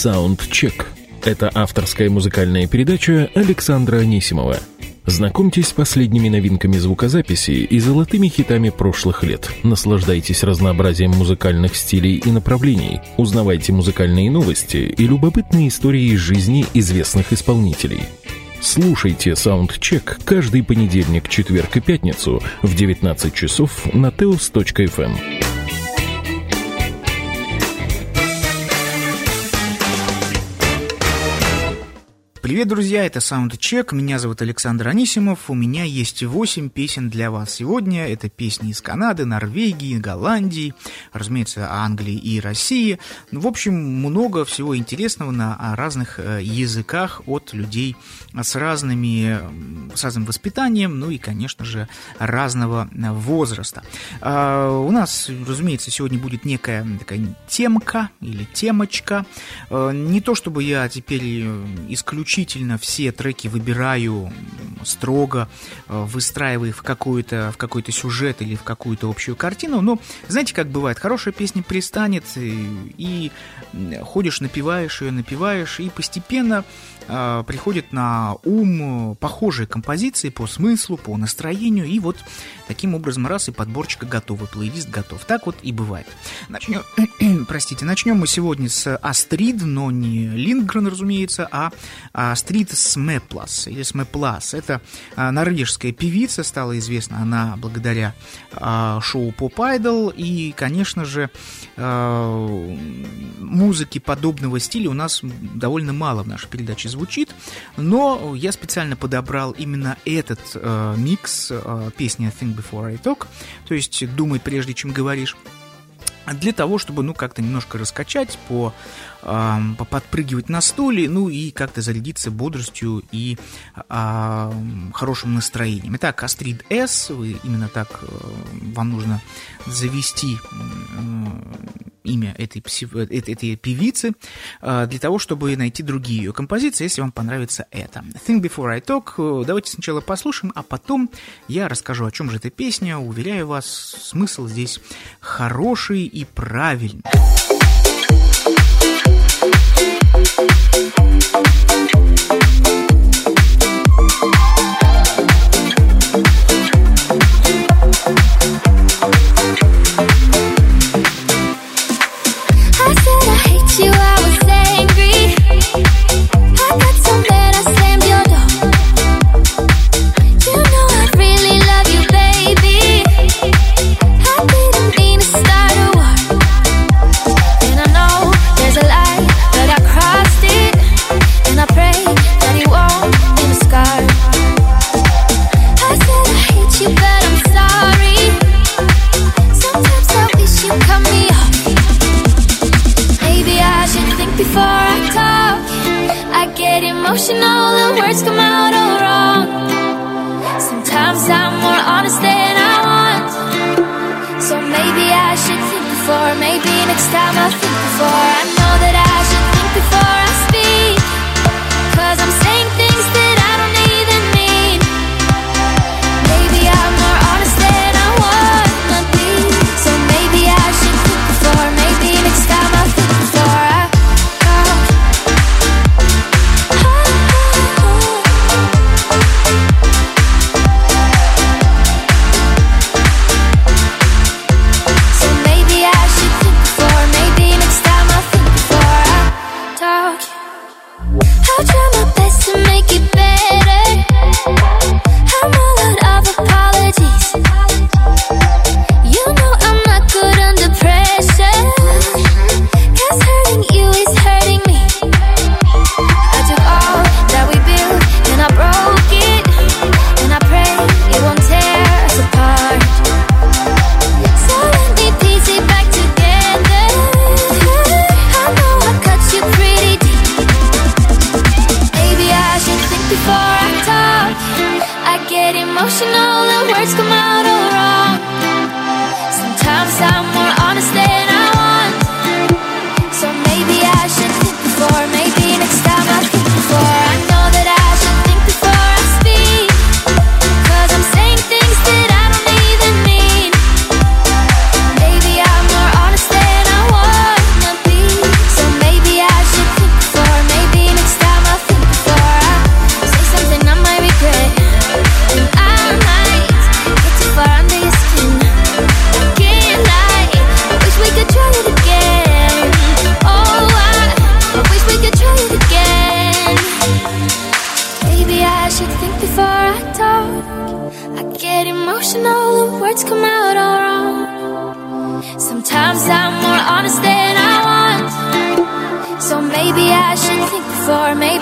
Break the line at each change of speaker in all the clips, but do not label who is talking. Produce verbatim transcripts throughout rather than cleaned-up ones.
Soundcheck. Это авторская музыкальная передача Александра Анисимова. Знакомьтесь с последними новинками звукозаписи и золотыми хитами прошлых лет. Наслаждайтесь разнообразием музыкальных стилей и направлений. Узнавайте музыкальные новости и любопытные истории из жизни известных исполнителей. Слушайте Soundcheck каждый понедельник, четверг и пятницу в девятнадцать часов на теос точка эф эм.
Привет, друзья, это Soundcheck, меня зовут Александр Анисимов, у меня есть восемь песен для вас сегодня. Это песни из Канады, Норвегии, Голландии, разумеется, Англии и России. В общем, много всего интересного на разных языках от людей с, разными, с разным воспитанием, ну и, конечно же, разного возраста. А у нас, разумеется, сегодня будет некая такая темка или темочка. Не то чтобы я теперь исключительно все треки выбираю строго, выстраивая их в какой-то, в какой-то сюжет или в какую-то общую картину, но знаете, как бывает, хорошая песня пристанет, и, и ходишь, напеваешь ее, напеваешь, и постепенно э, приходят на ум похожие композиции по смыслу, по настроению, и вот таким образом раз, и подборчика готова, плейлист готов. Так вот и бывает. Начнем, простите, начнем мы сегодня с Астрид, но не Линдгрен, разумеется, а Астрид Смеплас или Смеплас. Это а, норвежская певица, стала известна она благодаря а, шоу Pop Idol, и, конечно же, а, музыки подобного стиля у нас довольно мало в нашей передаче звучит, но я специально подобрал именно этот а, микс а, песни Think Before I Talk, то есть «Думай, прежде чем говоришь», для того, чтобы, ну, как-то немножко раскачать, по, э, подпрыгивать на стуле, ну, и как-то зарядиться бодростью и э, хорошим настроением. Итак, Астрид С, вы именно так, э, вам нужно завести э, имя этой, этой, этой певицы, э, для того, чтобы найти другие ее композиции, если вам понравится это. Think Before I Talk, давайте сначала послушаем, а потом я расскажу, о чем же эта песня. Уверяю вас, смысл здесь хороший и правильный.
Emotional, the words come out all wrong. Sometimes I'm more honest than I want. So maybe I should think before. Maybe next time I'll think before. I know that I should think before I speak, 'cause I'm saying things that I don't even mean. Maybe I'm more honest than I wanna be. So maybe I should think before. Maybe next time I'll think before I So maybe I should think before, maybe next time I'll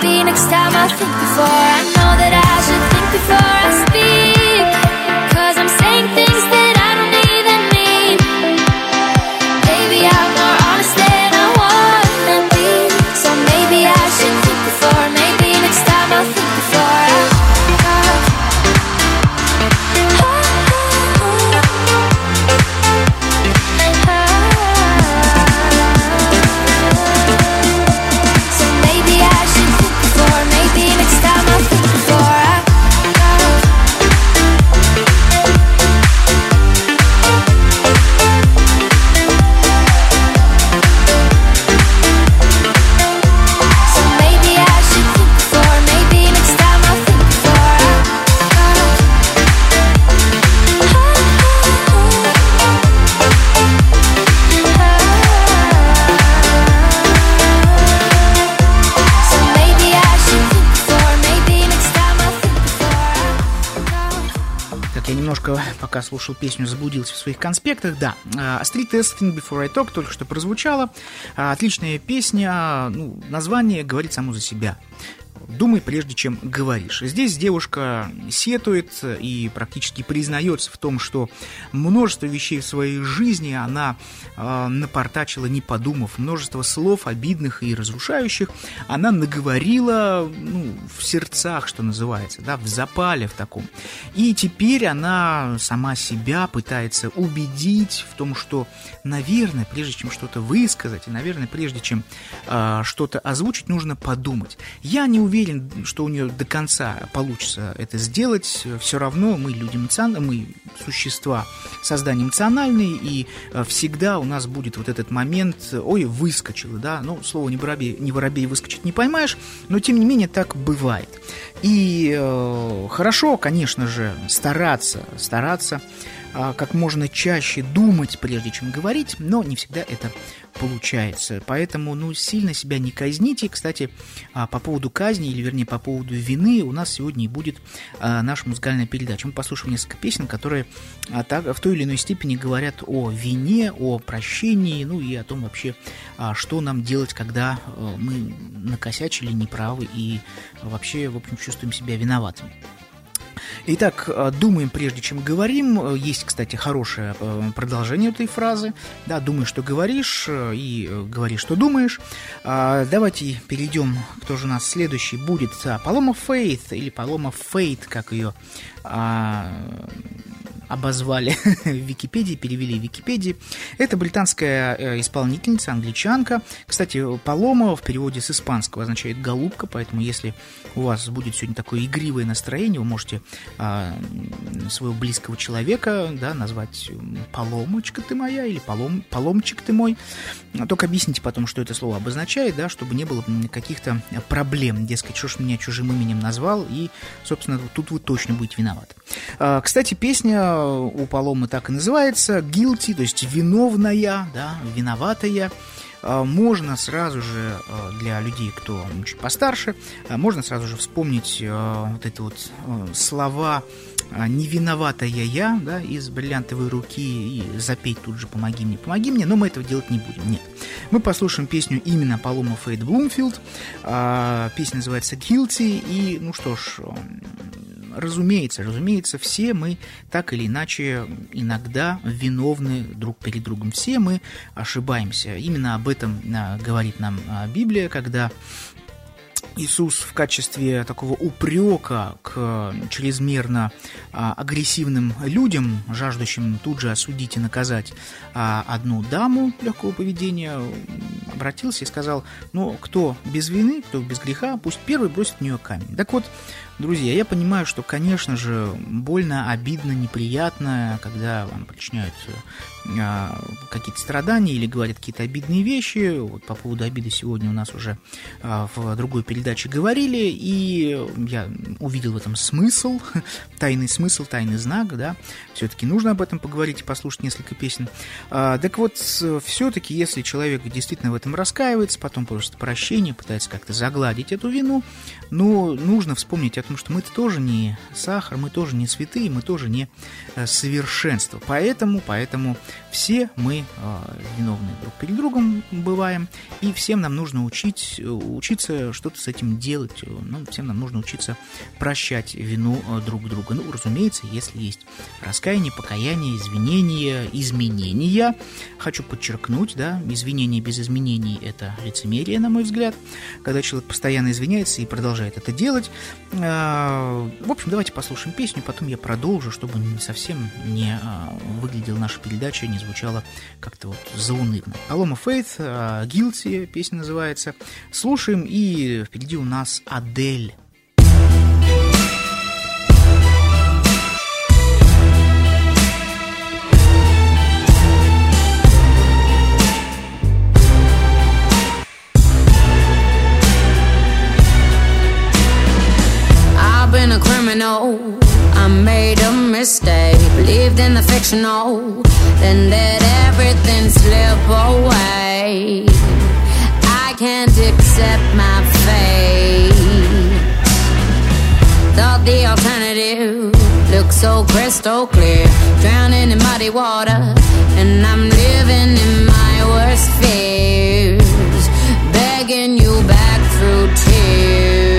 maybe next time I'll think before. I know that I should think before I speak, 'cause I'm saying things that I don't even mean. Maybe I'm more honest than I wanna be, so maybe I should think before. Maybe next time I'll think before I
пока слушал песню, заблудился в своих конспектах. Да, A Street Test Think Before I Talk только что прозвучала. Отличная песня, ну, название говорит само за себя. Думай, прежде чем говоришь. Здесь девушка сетует и практически признается в том, что множество вещей в своей жизни она э, напортачила, не подумав. Множество слов обидных и разрушающих она наговорила, ну, в сердцах, что называется, да, в запале в таком. И теперь она сама себя пытается убедить в том, что, наверное, прежде чем что-то высказать, и, наверное, прежде чем э, что-то озвучить, нужно подумать. Я не уверен, что у нее до конца получится это сделать. Все равно мы люди эмоциональные, мы существа создания эмоциональные, и всегда у нас будет вот этот момент, ой, выскочило, да, ну, слово не воробей, не воробей выскочить не поймаешь, но тем не менее так бывает. И э, хорошо, конечно же, стараться, стараться э, как можно чаще думать, прежде чем говорить, но не всегда это получается. Поэтому, ну, сильно себя не казните. Кстати, по поводу казни, или вернее по поводу вины, у нас сегодня и будет наша музыкальная передача. Мы послушаем несколько песен, которые в той или иной степени говорят о вине, о прощении, ну и о том вообще, что нам делать, когда мы накосячили, неправы и вообще, в общем, чувствуем себя виноватыми. Итак, думаем, прежде чем говорим. Есть, кстати, хорошее продолжение этой фразы. Да, думай, что говоришь, и говори, что думаешь. Давайте перейдем, кто же у нас следующий будет. Paloma Faith, или Paloma Faith, как ее обозвали в Википедии, перевели в Википедии. Это британская исполнительница, англичанка. Кстати, Палома в переводе с испанского означает голубка, поэтому если у вас будет сегодня такое игривое настроение, вы можете а, своего близкого человека, да, назвать Паломочка ты моя или Палом, Паломчик ты мой. Только объясните потом, что это слово обозначает, да, чтобы не было каких-то проблем. Дескать, что ж меня чужим именем назвал, и, собственно, тут вы точно будете виноваты. А, кстати, песня у Паломы так и называется, guilty, то есть виновная, да, виноватая. Можно сразу же для людей, кто чуть постарше, можно сразу же вспомнить вот это вот слова «не виноватая я», да, из «Бриллиантовой руки» и запеть тут же «помоги мне, помоги мне», но мы этого делать не будем, нет. Мы послушаем песню именно Paloma Faith Bloomfield, песня называется «Guilty», и, ну что ж, разумеется, разумеется, все мы так или иначе иногда виновны друг перед другом. Все мы ошибаемся. Именно об этом говорит нам Библия, когда Иисус в качестве такого упрека к чрезмерно а, агрессивным людям, жаждущим тут же осудить и наказать а, одну даму легкого поведения, обратился и сказал: ну, кто без вины, кто без греха, пусть первый бросит в нее камень. Так вот, друзья, я понимаю, что, конечно же, больно, обидно, неприятно, когда вам причиняют а, какие-то страдания или говорят какие-то обидные вещи. Вот по поводу обиды сегодня у нас уже а, в другой передаче говорили, и я увидел в этом смысл, тайный смысл, тайный знак, да, все-таки нужно об этом поговорить и послушать несколько песен. А, так вот, все-таки, если человек действительно в этом раскаивается, потом просто прощение, пытается как-то загладить эту вину, но нужно вспомнить о том, потому что мы тоже не сахар, мы тоже не цветы, мы тоже не совершенство. Поэтому, поэтому все мы виновны друг перед другом бываем, и всем нам нужно учить, учиться что-то с этим делать, ну, всем нам нужно учиться прощать вину друг друга. Ну, разумеется, если есть раскаяние, покаяние, извинения, изменения. Хочу подчеркнуть, да, извинения без изменений – это лицемерие, на мой взгляд, когда человек постоянно извиняется и продолжает это делать. В общем, давайте послушаем песню, потом я продолжу, чтобы не совсем не выглядела наша передача, не звучала как-то вот заунывно. Paloma Faith, Guilty песня называется. Слушаем, и впереди у нас Адель.
Been a criminal, I made a mistake, believed in the fictional, then let everything slip away. I can't accept my fate. Thought the alternative looked so crystal clear, drowning in muddy water, and I'm living in my worst fears, begging you back through tears.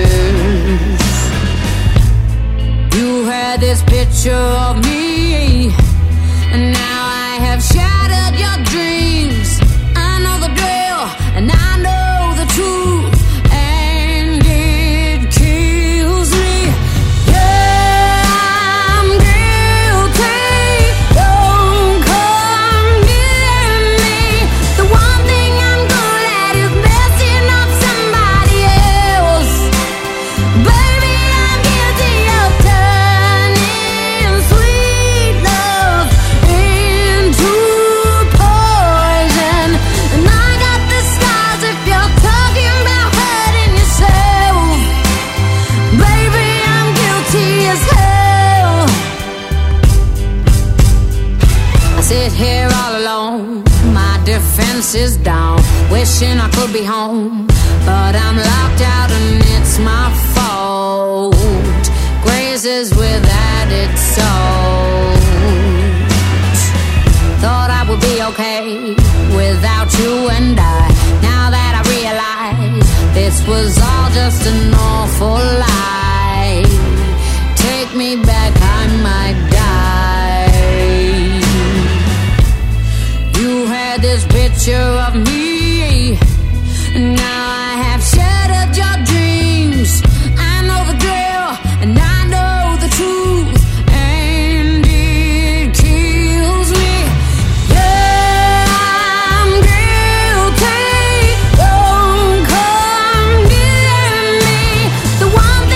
You had this picture of me, and now I have shattered your dreams. I know the drill, and I know the truth, and it kills me. Yeah, I'm guilty. Don't come near me. The one thing I'm good at is messing up somebody else. Baby, I'm guilty of turning sweet love into poison. And I got the scars if you're talking about hurting yourself. Baby, I'm guilty as hell. I sit here all alone, my defense is down, wishing I could be home, but I'm locked out and it's my fault. Grazes with added salt. Thought I would be okay without you and I. Now that I realize this was all just an awful lie. Take me back, I might die. You had this picture of me, and now I have shattered your dreams. I know the drill, and I know the truth, and it kills me. Yeah, I'm guilty. Don't come near me. The one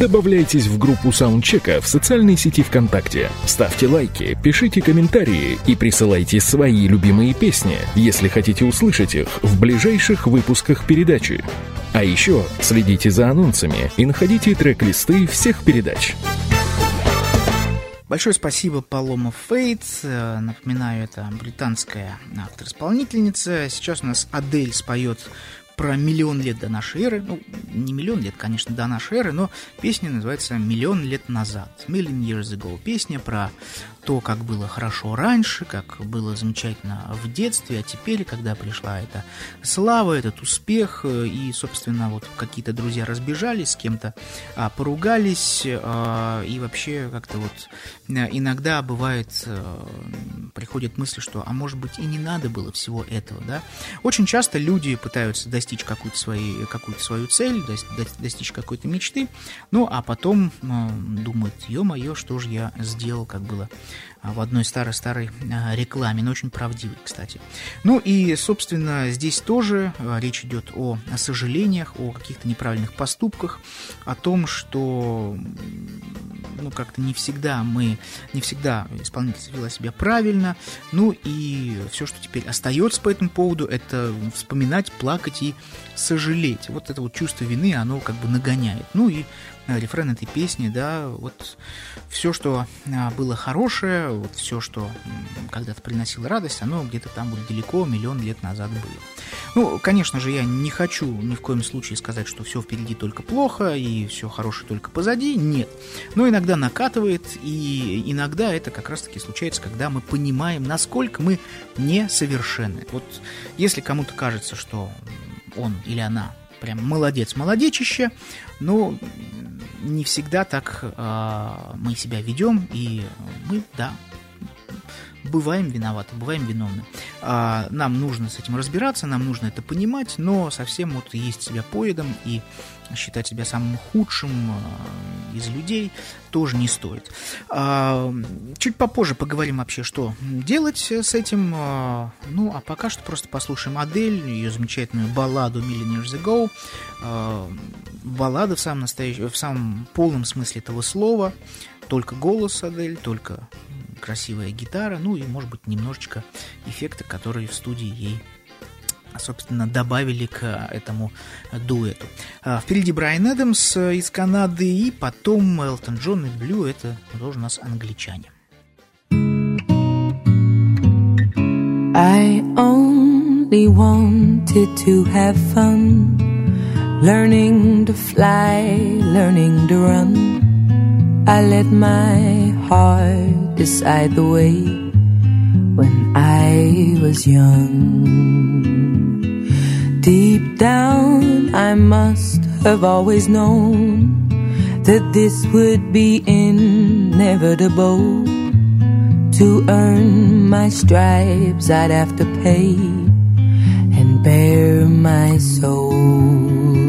Добавляйтесь в группу саундчека в социальной сети ВКонтакте. Ставьте лайки, пишите комментарии и присылайте свои любимые песни, если хотите услышать их в ближайших выпусках передачи. А еще следите за анонсами и находите трек-листы всех передач.
Большое спасибо Paloma Faith. Напоминаю, это британская автор-исполнительница. Сейчас у нас Адель споет про миллион лет до нашей эры. Ну, не миллион лет, конечно, до нашей эры, но песня называется «Миллион лет назад». Million years ago. Песня про то, как было хорошо раньше, как было замечательно в детстве, а теперь, когда пришла эта слава, этот успех, и, собственно, вот какие-то друзья разбежались, с кем-то а, поругались, а, и вообще как-то вот иногда бывает, а, приходят мысли, что, а может быть, и не надо было всего этого, да. Очень часто люди пытаются достичь какую-то, свои, какую-то свою цель, достичь какой-то мечты, ну, а потом а, думают, ё-моё, что же я сделал, как было в одной старой-старой рекламе, но очень правдивой, кстати. Ну и, собственно, здесь тоже речь идет о, о сожалениях, о каких-то неправильных поступках, о том, что ну, как-то не всегда мы, не всегда исполнительница вела себя правильно, ну и все, что теперь остается по этому поводу, это вспоминать, плакать и сожалеть. Вот это вот чувство вины, оно как бы нагоняет. Ну и рефрен этой песни, да, вот все, что было хорошее, вот все, что когда-то приносило радость, оно где-то там вот далеко, миллион лет назад было. Ну, конечно же, я не хочу ни в коем случае сказать, что все впереди только плохо и все хорошее только позади, нет. Но иногда накатывает, и иногда это как раз-таки случается, когда мы понимаем, насколько мы несовершенны. Вот если кому-то кажется, что он или она прям молодец, молодечище, но не всегда так э, мы себя ведем, и мы, да, бываем виноваты, бываем виновны. А, нам нужно с этим разбираться, нам нужно это понимать, но совсем вот есть себя поедом и считать себя самым худшим э, из людей тоже не стоит. А, чуть попозже поговорим вообще, что делать с этим. А, ну, а пока что просто послушаем Адель, ее замечательную балладу «Million Years Ago». А, баллада в самом настоящем, в самом полном смысле этого слова. Только голос Адель, только красивая гитара, ну и, может быть, немножечко эффекта, которые в студии ей, собственно, добавили к этому дуэту. Впереди Брайан Эдамс из Канады, и потом Элтон Джон и Блю, это тоже у нас англичане.
I only wanted to have fun, learning to fly, learning to run. I let my heart decide the way when I was young. Deep down, I must have always known that this would be inevitable. To earn my stripes, I'd have to pay and bare my soul.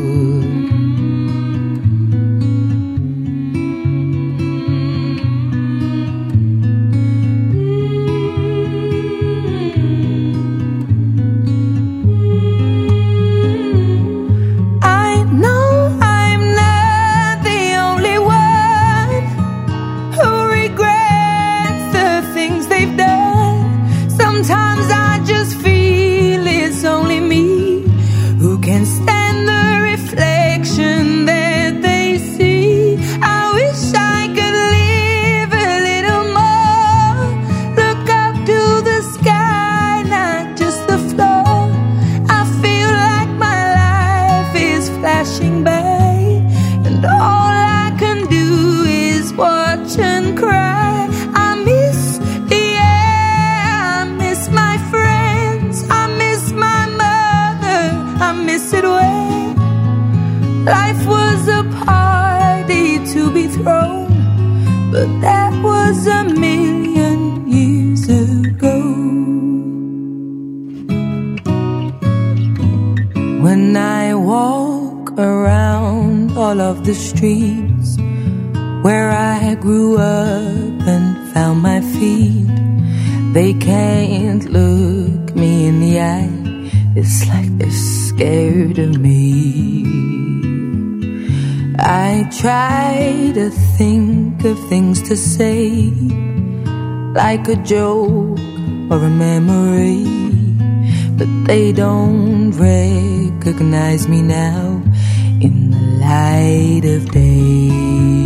The streets where I grew up and found my feet, they can't look me in the eye. It's like they're scared of me. I try to think of things to say, like a joke or a memory, but they don't recognize me now in the light of day.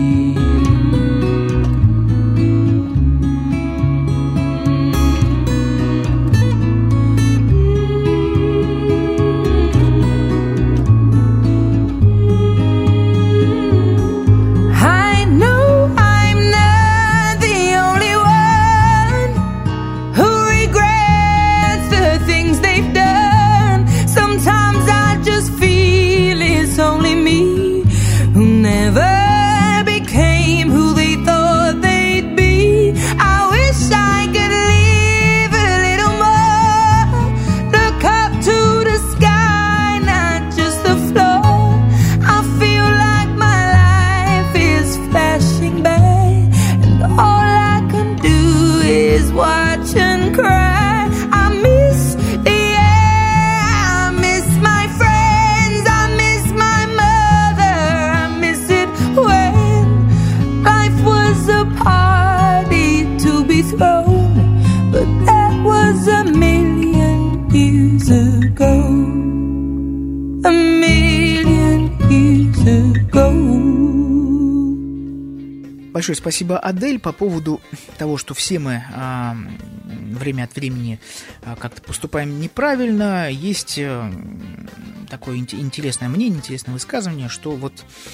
Большое спасибо, Адель, по поводу того, что все мы а, время от времени а, как-то поступаем неправильно. Есть а, такое интересное мнение, интересное высказывание, что вот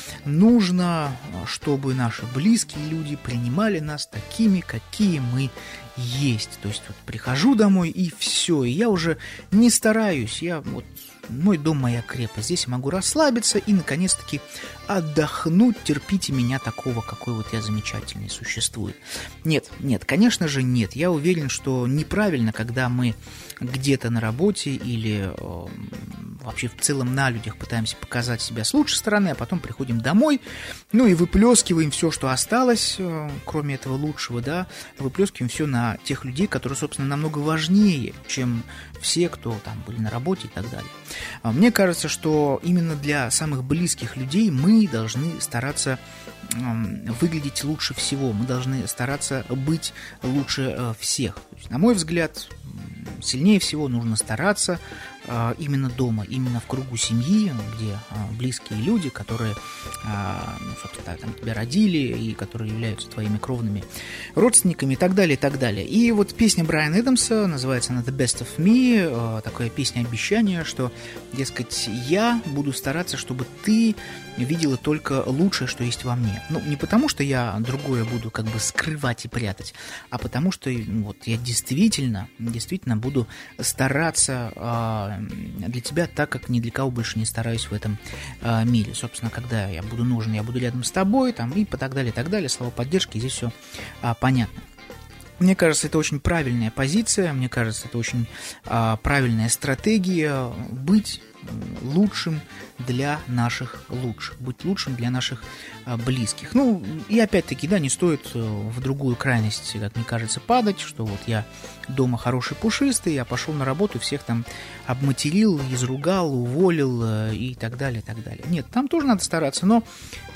нужно, чтобы наши близкие люди принимали нас такими, какие мы есть. То есть вот прихожу домой и все, и я уже не стараюсь, я вот мой дом, моя крепость, здесь я могу расслабиться и наконец-таки отдохнуть, терпите меня такого, какой вот я замечательный существую. Нет, нет, конечно же нет, я уверен, что неправильно, когда мы где-то на работе или э, вообще в целом на людях пытаемся показать себя с лучшей стороны, а потом приходим домой, ну и выплескиваем все, что осталось, э, кроме этого лучшего, да, выплескиваем все на тех людей, которые, собственно, намного важнее, чем все, кто там были на работе и так далее. Мне кажется, что именно для самых близких людей мы должны стараться э, выглядеть лучше всего, мы должны стараться быть лучше э, всех. То есть, на мой взгляд, сильнее всего нужно стараться э, именно дома, именно в кругу семьи, где э, близкие люди, которые, э, ну, собственно, там, тебя родили и которые являются твоими кровными родственниками и так далее, и так далее. И вот песня Брайана Эдамса, называется она «The Best of Me», э, такая песня обещания, что, дескать, я буду стараться, чтобы ты видела только лучшее, что есть во мне. Ну, не потому, что я другое буду как бы скрывать и прятать, а потому, что ну, вот я действительно, действительно буду стараться э, для тебя так, как ни для кого больше не стараюсь в этом э, мире. Собственно, когда я буду нужен, я буду рядом с тобой, там, и так далее, и так далее. Слова поддержки, здесь все э, понятно. Мне кажется, это очень правильная позиция, мне кажется, это очень э, правильная стратегия быть лучшим для наших лучших, быть лучшим для наших а, близких. Ну, и опять-таки, да, не стоит в другую крайность, как мне кажется, падать, что вот я дома хороший пушистый, я пошел на работу, всех там обматерил, изругал, уволил и так далее, и так далее. Нет, там тоже надо стараться, но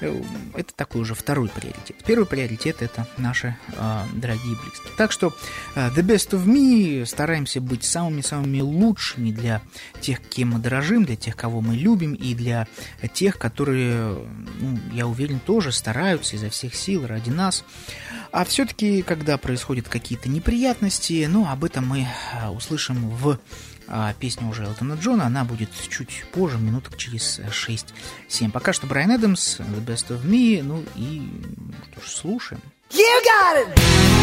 это такой уже второй приоритет. Первый приоритет – это наши а, дорогие близкие. Так что а, The Best of Me, стараемся быть самыми-самыми лучшими для тех, кем мы дорожим, для тех, кого мы любим, и для тех, которые, ну, я уверен, тоже стараются изо всех сил ради нас. А все-таки, когда происходят какие-то неприятности, ну, об этом мы услышим в а, песне уже Элтона Джона, она будет чуть позже, минуток через шесть-семь. Пока что Брайан Эдамс, The Best of Me, ну и что ж, слушаем.
You got it!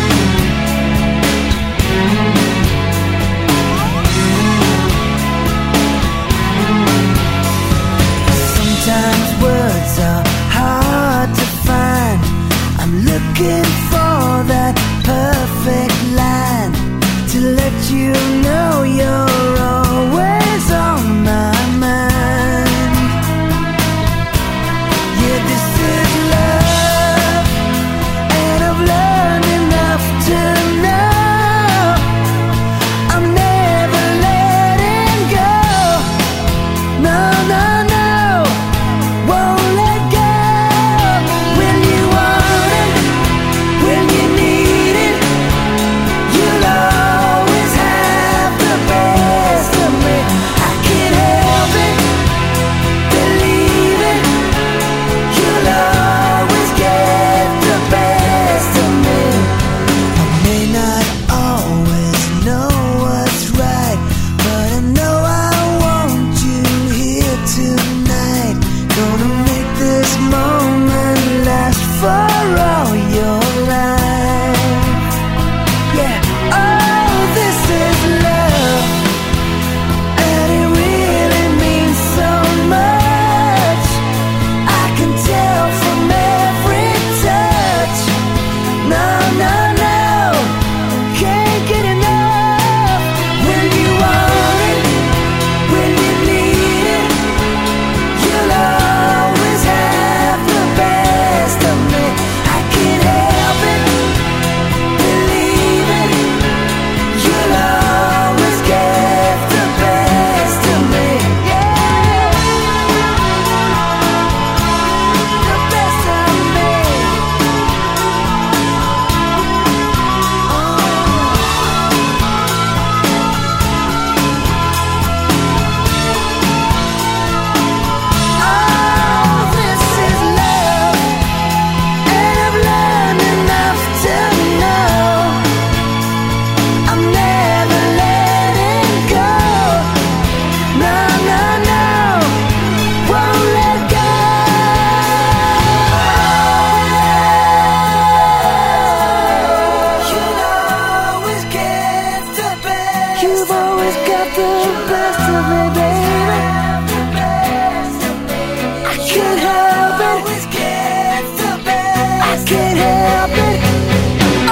Sometimes words are hard to find. I'm looking for that perfect line to let you know you're always on my mind. Yeah, this is love, and I've learned enough to know the best of me, baby. I can't help it. I can't help it. Oh,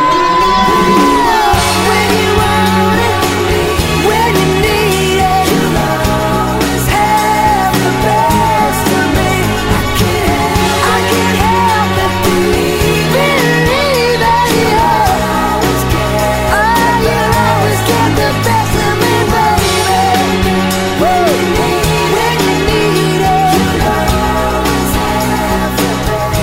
when you want it, when you need it, you'll always have the best of me. I can't, I can't help it. Believe, believe that you'll always get, oh, you'll always get the best of me, baby. When you need, when you need it, you'll always have the best.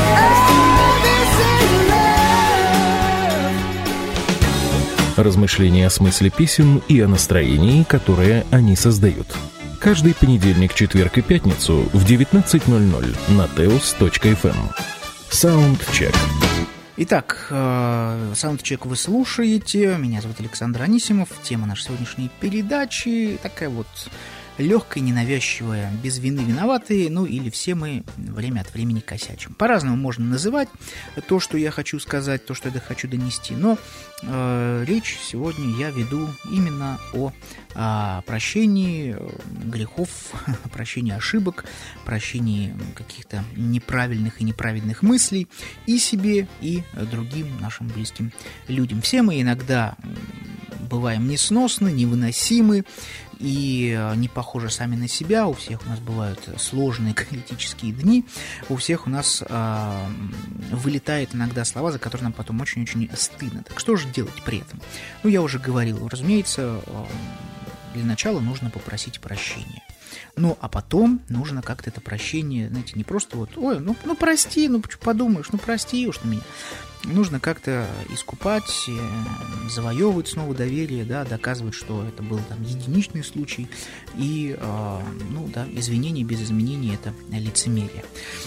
Размышления о смысле песен и о настроении, которое они создают. Каждый понедельник, четверг и пятницу в девятнадцать ноль ноль на теос точка эф эм. Саундчек.
Итак, саундчек вы слушаете. Меня зовут Александр Анисимов. Тема нашей сегодняшней передачи такая вот легкая, ненавязчивая, без вины виноватые, ну или все мы время от времени косячим. По-разному можно называть то, что я хочу сказать, то, что я хочу донести, но э, речь сегодня я веду именно о, о прощении грехов, прощении ошибок, прощении каких-то неправильных и неправедных мыслей и себе, и другим нашим близким людям. Все мы иногда бываем несносны, невыносимы, и не похожи сами на себя, у всех у нас бывают сложные критические дни, у всех у нас э, вылетают иногда слова, за которые нам потом очень-очень стыдно. Так что же делать при этом? Ну, я уже говорил, разумеется, э, для начала нужно попросить прощения. Ну, а потом нужно как-то это прощение, знаете, не просто вот, ой, ну, ну прости, ну подумаешь, ну прости уж на меня. Нужно как-то искупать, завоевывать снова доверие, да, доказывать, что это был там единичный случай, и, э, ну, да, извинения без изменений – это лицемерие.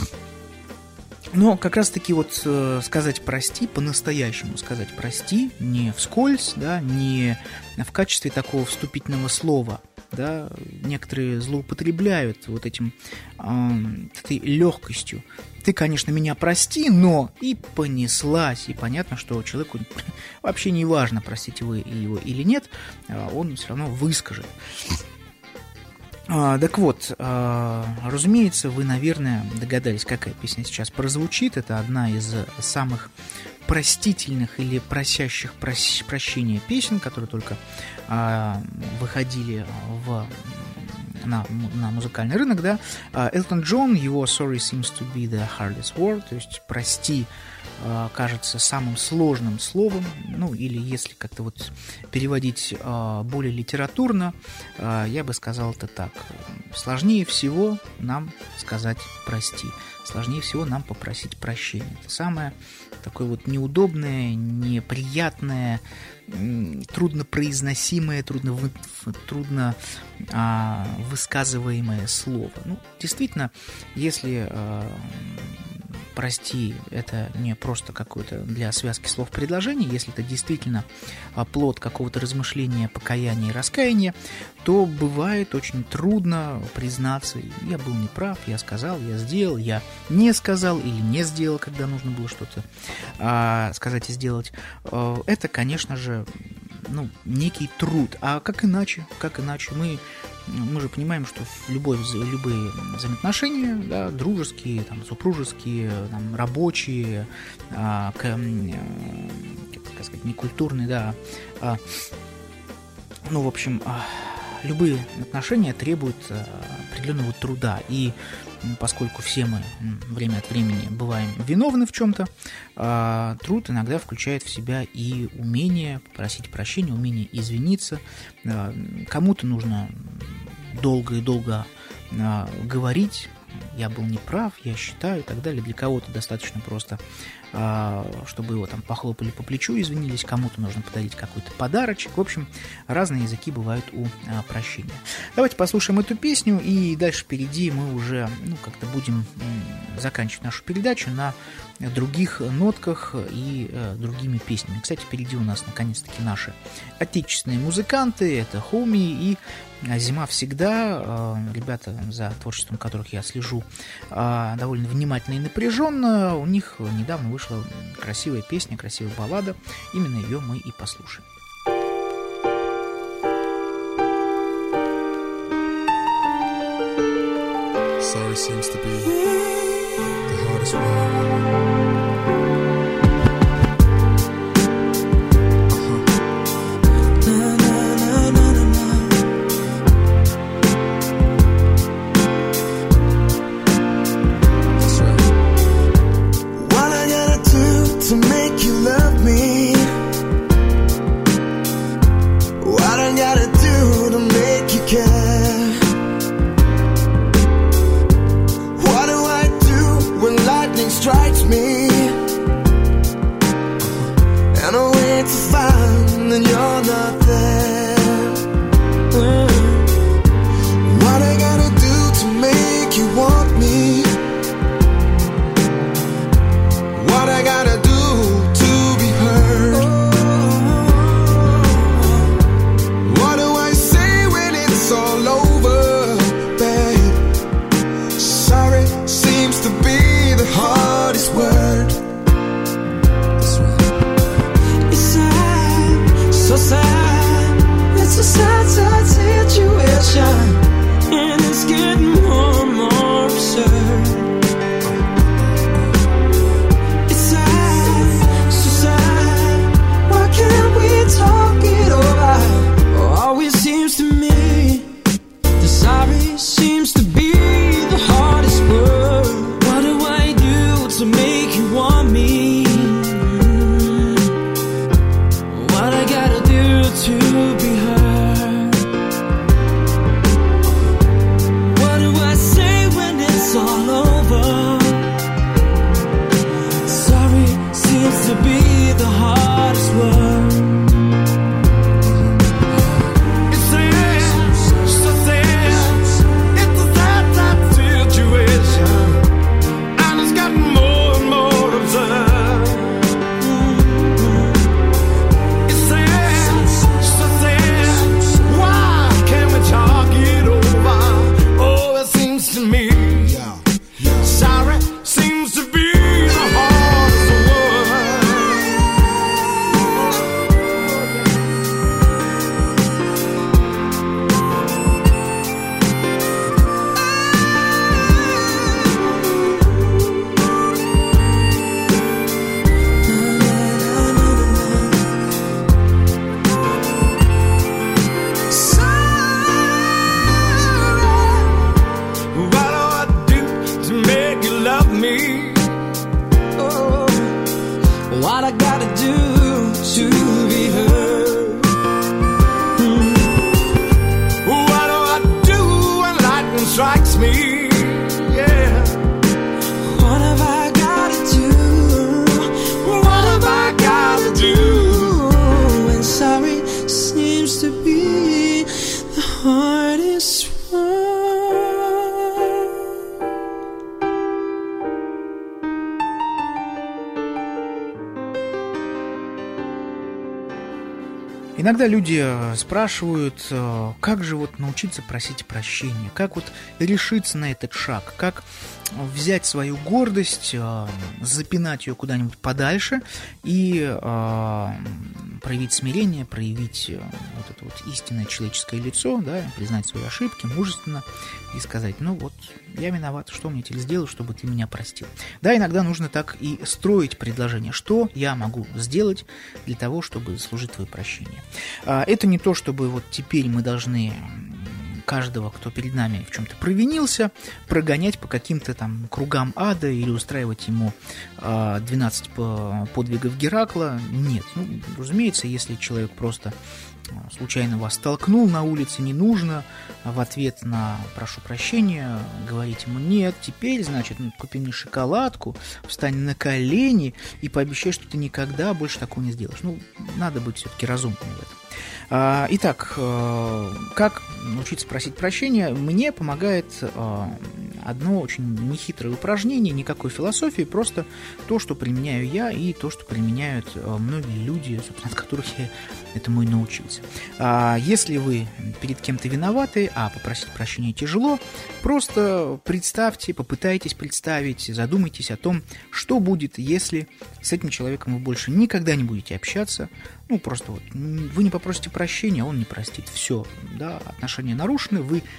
Но как раз-таки вот э, сказать «прости», по-настоящему сказать «прости», не вскользь, да, не в качестве такого вступительного слова, да, некоторые злоупотребляют вот этим, э, этой легкостью. Ты, конечно, меня прости, но и понеслась, и понятно, что человеку вообще не важно, простите вы его или нет, он все равно выскажет. А, так вот, а, разумеется, вы, наверное, догадались, какая песня сейчас прозвучит. Это одна из самых простительных или просящих прос- прощения песен, которые только а, выходили в... На, на музыкальный рынок, да, Элтон Джон, его «Sorry seems to be the hardest word», то есть «прости» кажется самым сложным словом, ну, или если как-то вот переводить более литературно, я бы сказал это так: сложнее всего нам сказать «прости», сложнее всего нам попросить прощения. Это самое такое вот неудобное, неприятное, труднопроизносимое, трудно, вы, трудно а, высказываемое слово. Ну, действительно, если а, «прости» — это не просто какое-то для связки слов предложение, если это действительно а, плод какого-то размышления, покаяния и раскаяния, то бывает очень трудно признаться: я был неправ, я сказал, я сделал, я не сказал или не сделал, когда нужно было что-то а, сказать и сделать. А, это, конечно же, ну, некий труд. А как иначе? Как иначе? Мы, мы же понимаем, что в любой, любые взаимоотношения, да, дружеские, там, супружеские, там, рабочие, а, к, как сказать, некультурные, да, а, ну, в общем, а, любые отношения требуют определенного труда, и поскольку все мы время от времени бываем виновны в чем-то, труд иногда включает в себя и умение попросить прощения, умение извиниться. Кому-то нужно долго и долго говорить: я был неправ, я считаю, и так далее. Для кого-то достаточно просто, чтобы его там похлопали по плечу, извинились, кому-то нужно подарить какой-то подарочек. В общем, разные языки бывают у прощения. Давайте послушаем эту песню, и дальше впереди мы уже, ну, как-то будем заканчивать нашу передачу на других нотках и э, другими песнями. Кстати, впереди у нас наконец-таки наши отечественные музыканты, это Хоуми и «Зима всегда». Э, ребята, за творчеством которых я слежу э, довольно внимательно и напряженно. У них недавно вышла красивая песня, красивая баллада. Именно ее мы и послушаем.
Sorry seems to be the hardest word.
Strikes me, and I wait to find that you're not there. Mm. What I gotta do to make you want me? What I gotta do to be heard? What do I say when it's all over, babe? Sorry seems to be the hardest word. That's right. It's sad, so sad. It's a sad, sad situation, and it's getting more and more absurd. It's sad, so sad. Why can't we talk it over? Oh, always seems to me the sorry seems to be the hardest word. To make you want me, what I gotta do to be heard? What do I say when it's all over? Sorry seems to be the hardest word. It's sad, so sad. It's a sad, sad situation. What I gotta do to be heard? Mm. What do I do when lightning strikes me? Yeah. What have I gotta do? What have I gotta do? And sorry seems to be the hardest one.
Иногда люди спрашивают, как же вот научиться просить прощения, как вот решиться на этот шаг, как взять свою гордость, запинать ее куда-нибудь подальше и проявить смирение, проявить вот это вот истинное человеческое лицо, да, признать свои ошибки мужественно и сказать: ну вот, я виноват, что мне теперь сделать, чтобы ты меня простил. Да, иногда нужно так и строить предложение, что я могу сделать для того, чтобы заслужить твое прощение. Это не то, чтобы вот теперь мы должны каждого, кто перед нами в чем-то провинился, прогонять по каким-то там кругам ада или устраивать ему двенадцать подвигов Геракла. Нет, ну, разумеется, если человек просто случайно вас столкнул на улице, не нужно в ответ на «прошу прощения» говорить ему: нет, теперь, значит, ну, купи мне шоколадку, встань на колени и пообещай, что ты никогда больше такого не сделаешь. Ну, надо быть все-таки разумным в этом. Итак, как научиться просить прощения? Мне помогает одно очень нехитрое упражнение, никакой философии, просто то, что применяю я, и то, что применяют многие люди, собственно, от которых я этому и научился. Если вы перед кем-то виноваты, а попросить прощения тяжело, просто представьте, попытайтесь представить, задумайтесь о том, что будет, если с этим человеком вы больше никогда не будете общаться. Ну, просто вот вы не попросите прощения, а он не простит. Все, да, отношения нарушены, вы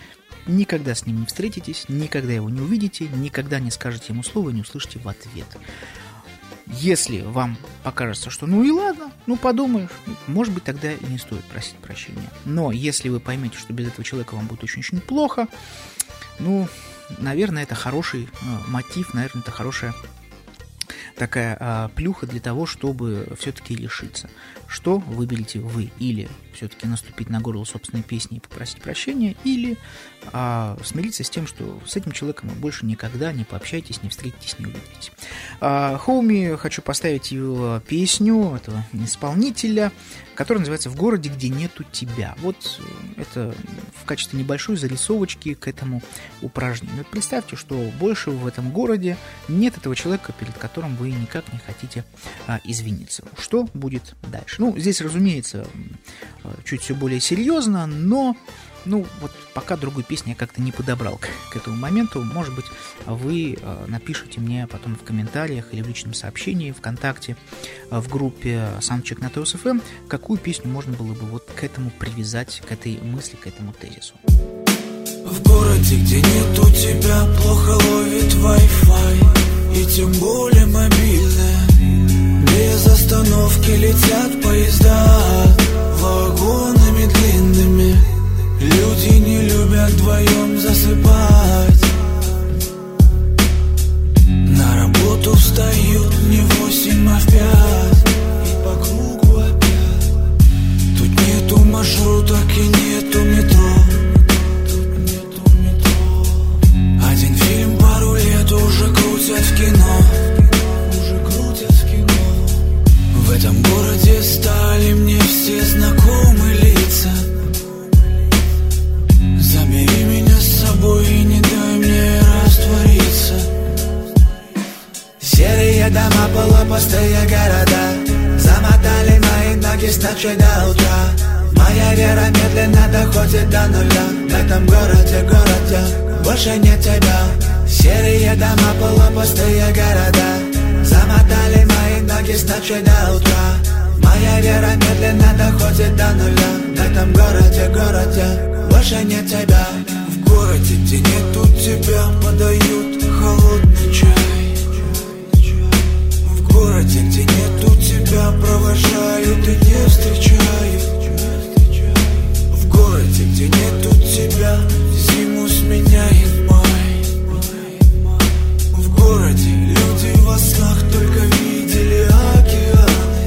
никогда с ним не встретитесь, никогда его не увидите, никогда не скажете ему слово и не услышите в ответ. Если вам покажется, что ну и ладно, ну подумаешь, может быть, тогда и не стоит просить прощения. Но если вы поймете, что без этого человека вам будет очень-очень плохо, ну, наверное, это хороший э, мотив, наверное, это хорошая такая а, плюха для того, чтобы все-таки решиться. Что выберете вы? Или все-таки наступить на горло собственной песни и попросить прощения, или а, смириться с тем, что с этим человеком вы больше никогда не пообщаетесь, не встретитесь, не увидитесь. А, Хоуми, хочу поставить его песню этого исполнителя, которая называется «В городе, где нету тебя». Вот это в качестве небольшой зарисовочки к этому упражнению. Вот представьте, что больше в этом городе нет этого человека, перед которым вы никак не хотите а, извиниться. Что будет дальше? Ну, здесь, разумеется, чуть все более серьезно, но ну, вот пока другой песни я как-то не подобрал к, к этому моменту. Может быть, вы э, напишите мне потом в комментариях или в личном сообщении ВКонтакте э, в группе Soundcheck на тэ о эс эф эм, какую песню можно было бы вот к этому привязать, к этой мысли, к этому тезису.
В городе, где нету тебя, плохо ловит Wi-Fi, и тем более мобильная. Без остановки летят поезда вагонами длинными. Люди не любят вдвоем засыпать. На работу встают не в восемь, а в пять, и по кругу опять. Тут нету маршруток и нету метро. Нету метро. Один фильм пару лет уже крутят в кино. Уже крутят в кино. В этом городе стали мне все знакомые лица. Забери меня с собой и не дай мне раствориться. Серые дома, полупустые города замотали мои ноги с ночи до утра. Моя вера медленно доходит до нуля. В этом городе, городе больше нет тебя. Серые дома, полупустые города замотали мои ноги с ночи до утра. Моя вера медленно доходит до нуля. В этом городе, городе больше нет тебя. В городе, где нету тебя, подают холодный чай. В городе, где нету тебя, провожают и не встречают. В городе, где нету тебя, зиму сменяет май. В городе люди во снах только видели океаны.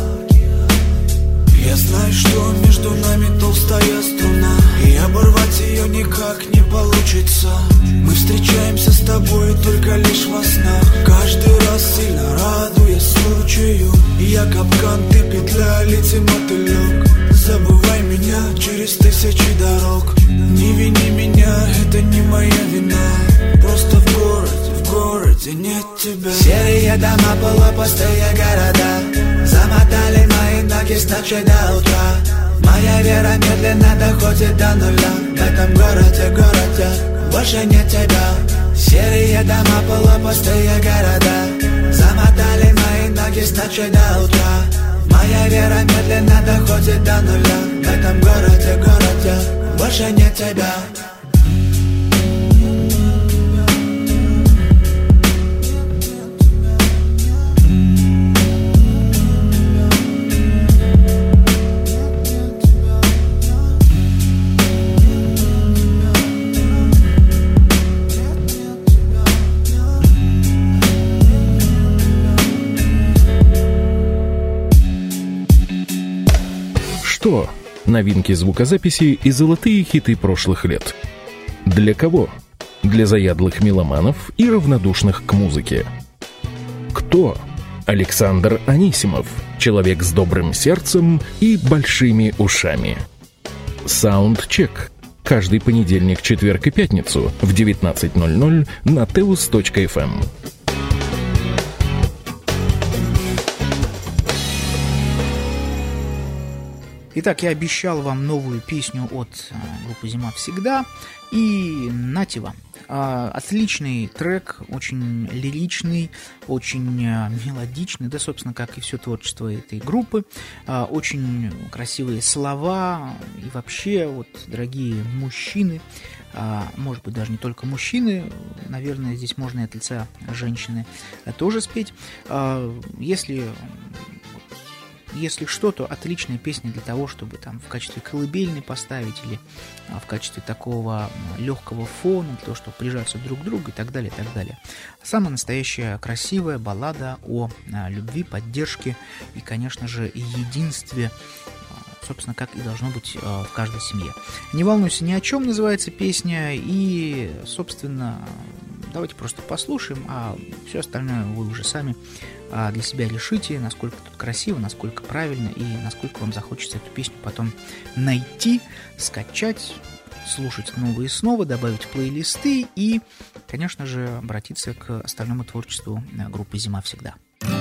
Я знаю, что между нами толстая струна, и оборвать ее никак не получится. Мы встречаемся с тобой только лишь во снах, каждый раз сильно радуясь случаю. Я капкан, ты петля, лети мотылек. Забывай меня через тысячи дорог. Не вини меня, это не моя вина. Просто в городе, в городе нет тебя. Серые дома, полупустые города замотали мои ноги с ночи до утра. Моя вера медленно доходит до нуля. В этом городе, городе больше нет тебя. Серые дома, полупустые города замотали мои ноги с ночи до утра. Моя вера медленно доходит до нуля. В этом городе, городе больше нет тебя.
Что? Новинки звукозаписи и золотые хиты прошлых лет. Для кого? Для заядлых меломанов и равнодушных к музыке. Кто? Александр Анисимов, человек с добрым сердцем и большими ушами. Soundcheck. Каждый понедельник, четверг и пятницу в девятнадцать ноль ноль на теус точка эф эм.
Итак, я обещал вам новую песню от группы «Зима всегда». И нате вам. Отличный трек, очень лиричный, очень мелодичный, да, собственно, как и все творчество этой группы. Очень красивые слова. И вообще, вот, дорогие мужчины, может быть, даже не только мужчины, наверное, здесь можно и от лица женщины тоже спеть. Если... Если что, то отличная песня для того, чтобы там в качестве колыбельной поставить или а, в качестве такого легкого фона, для того, чтобы прижаться друг к другу и так далее, и так далее. Самая настоящая красивая баллада о а, любви, поддержке и, конечно же, единстве, а, собственно, как и должно быть а, в каждой семье. «Не волнуйся ни о чем» называется песня, и, собственно, давайте просто послушаем, а все остальное вы уже сами для себя решите, насколько тут красиво, насколько правильно и насколько вам захочется эту песню потом найти, скачать, слушать снова и снова, добавить в плейлисты и, конечно же, обратиться к остальному творчеству группы «Зима всегда».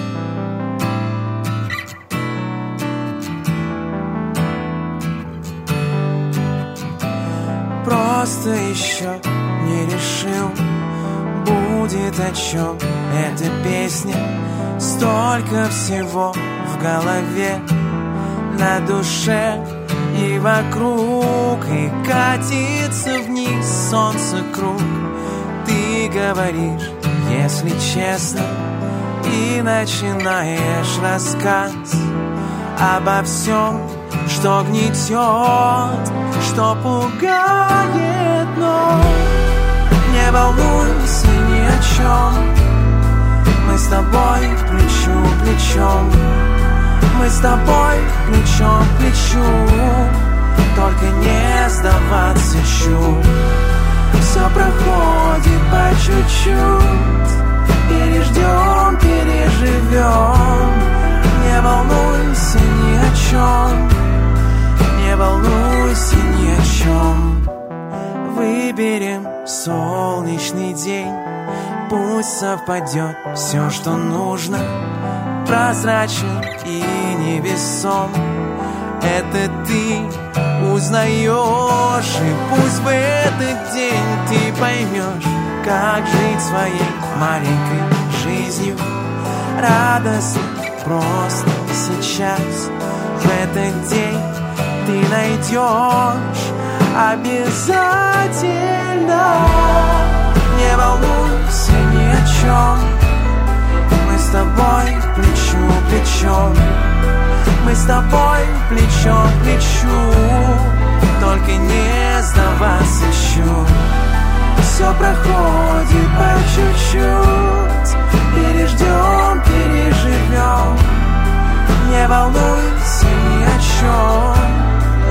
Просто еще не решил, будет о чем эта песня. Столько всего в голове, на душе и вокруг, и катится вниз солнце круг. Ты говоришь, если честно, и начинаешь рассказ обо всем, что гнетет, что пугает, но не волнуйся ни о чем. Мы с тобой плечу к плечом, мы с тобой плечом к плечу, только не сдаваться чуть. Все проходит по чуть-чуть, переждем, переживем. Не волнуйся ни о чем, не волнуйся ни о чем. Выберем солнечный день, пусть совпадет все, что нужно. Прозрачен и невесом, это ты узнаешь. И пусть в этот день ты поймешь, как жить своей маленькой жизнью. Радостно, просто сейчас, в этот день ты найдешь обязательно. Не волнуйся ни о чем, мы с тобой плечу к плечу, мы с тобой плечом к плечу, только не сдаваться чуть. Все проходит по чуть-чуть, переждем, переживем. Не волнуйся ни о чем.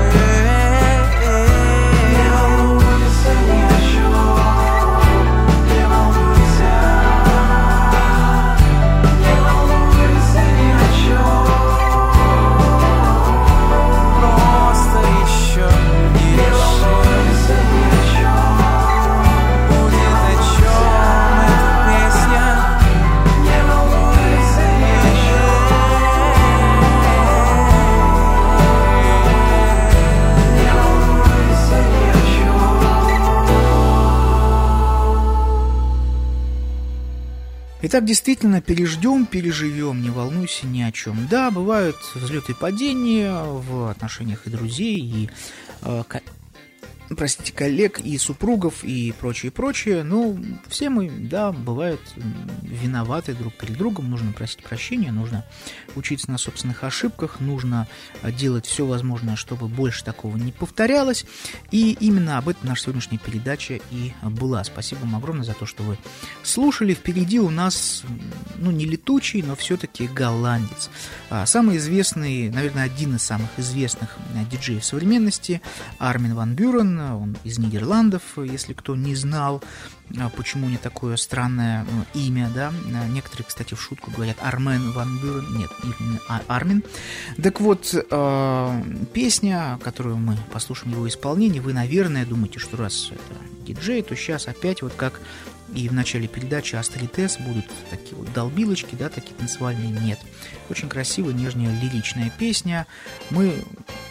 Итак, действительно, переждем, переживем, не волнуйся ни о чем. Да, бывают взлеты и падения в отношениях и друзей, и, э, ко- простите, коллег, и супругов, и прочее, прочее. Но все мы, да, бывают виноваты друг перед другом, нужно просить прощения, нужно учиться на собственных ошибках, нужно делать все возможное, чтобы больше такого не повторялось. И именно об этом наша сегодняшняя передача и была. Спасибо вам огромное за то, что вы слушали. Впереди у нас, ну, не летучий, но все-таки голландец. Самый известный, наверное, один из самых известных диджеев современности, Армин ван Бюрен, он из Нидерландов, если кто не знал, почему у него такое странное имя, да, некоторые, кстати, в шутку говорят Армен ван Бюрен, нет, именно Армин. Так вот, э, песня, которую мы послушаем его исполнение, вы, наверное, думаете, что раз это диджей, то сейчас опять вот как и в начале передачи Астрид С будут такие вот долбилочки, да, такие танцевальные. Нет. Очень красивая, нежная, лиричная песня. Мы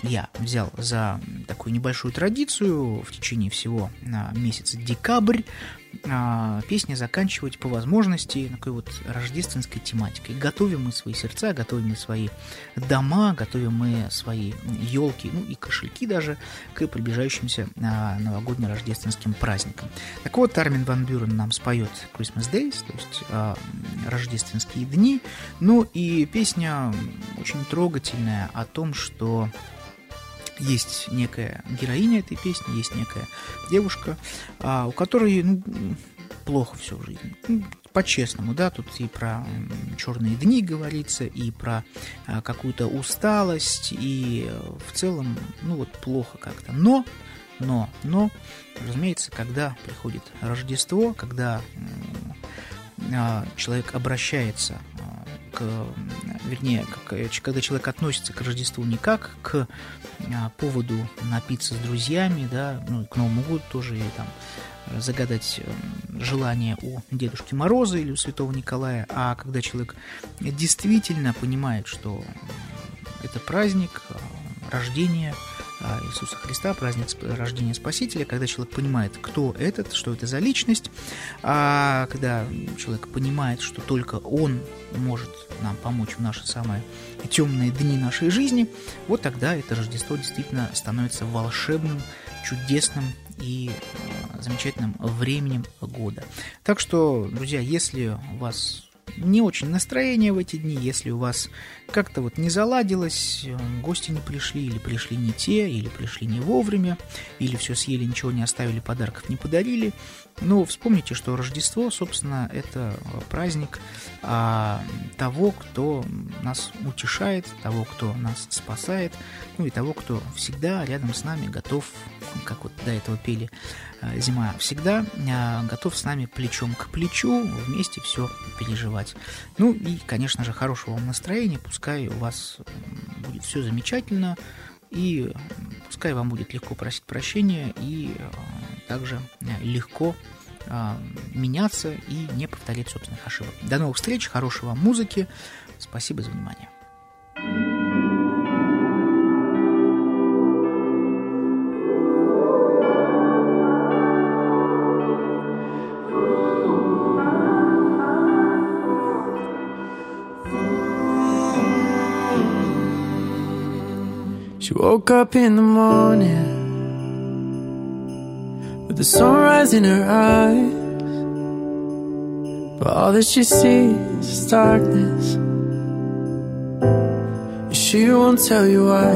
я взял за такую небольшую традицию в течение всего месяца декабрь песни заканчивать по возможности такой вот рождественской тематикой. Готовим мы свои сердца, готовим мы свои дома, готовим мы свои елки, ну и кошельки даже к приближающимся новогодне-рождественским праздникам. Так вот, Армин ван Бюрен нам споет Christmas Days, то есть э, рождественские дни. Ну и песня очень трогательная о том, что есть некая героиня этой песни, есть некая девушка, а, у которой ну, плохо все в жизни. Ну, по-честному, да, тут и про черные дни говорится, и про а, какую-то усталость, и в целом, ну вот, плохо как-то. Но, но, но, разумеется, когда приходит Рождество, когда а, человек обращается к, вернее, как, когда человек относится к Рождеству не как к а, поводу напиться с друзьями, да, ну, к Новому году тоже и там загадать желание у Дедушки Мороза или у Святого Николая, а когда человек действительно понимает, что это праздник рождения Иисуса Христа, праздник рождения Спасителя, когда человек понимает, кто этот, что это за личность, а когда человек понимает, что только он может нам помочь в наши самые темные дни нашей жизни, вот тогда это Рождество действительно становится волшебным, чудесным и замечательным временем года. Так что, друзья, если у вас не очень настроение в эти дни, если у вас как-то вот не заладилось, гости не пришли, или пришли не те, или пришли не вовремя, или все съели, ничего не оставили, подарков не подарили, ну, вспомните, что Рождество, собственно, это праздник а, того, кто нас утешает, того, кто нас спасает, ну и того, кто всегда рядом с нами готов, как вот до этого пели «Зима всегда», готов с нами плечом к плечу вместе все переживать. Ну и, конечно же, хорошего вам настроения, пускай у вас будет все замечательно, и пускай вам будет легко просить прощения, и также легко меняться и не повторять собственных ошибок. До новых встреч, хорошей вам музыки, спасибо за внимание.
She woke up in the morning with the sunrise in her eyes, but all that she sees is darkness, and she won't tell you why.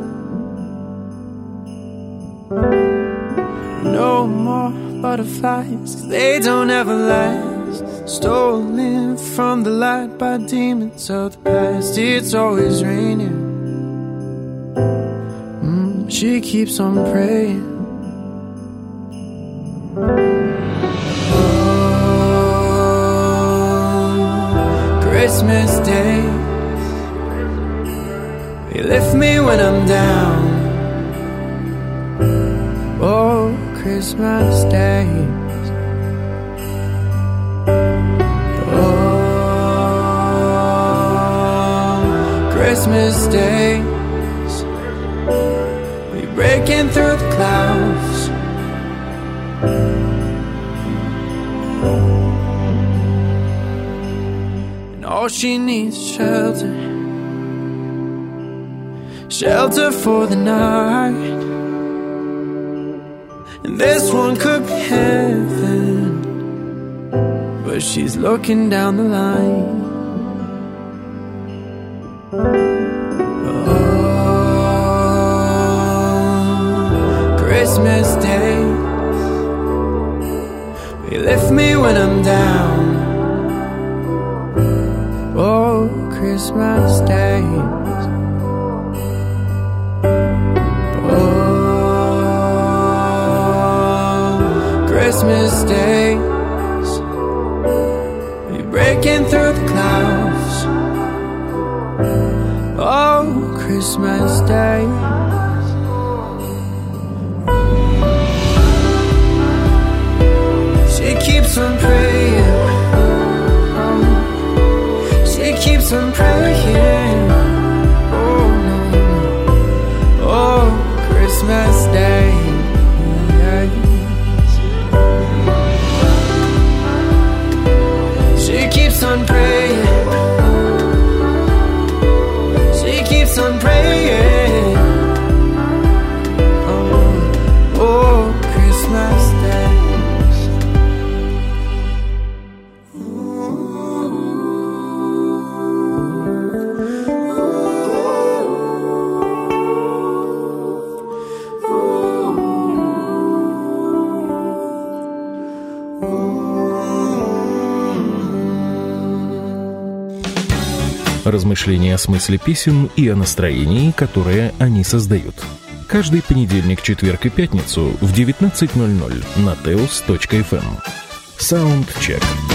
No more butterflies, 'cause they don't ever last, stolen from the light by demons of the past. It's always raining. She keeps on praying. Oh, Christmas Day, you lift me when I'm down. Oh, Christmas Day, oh, Christmas Day, breaking through the clouds, and all she needs is shelter, shelter for the night, and this one could be heaven, but she's looking down the line. Christmas Day, you lift me when I'm down. Oh, Christmas Day, oh, Christmas days, you're breaking through the clouds. Oh, Christmas Day. Keeps on praying, oh, she keeps on praying, oh no, oh and praying. Oh, oh, Christmas Day.
Размышления о смысле песен и о настроении, которое они создают. Каждый понедельник, четверг и пятницу в девятнадцать ноль ноль на теос точка эф эм. Саундчек.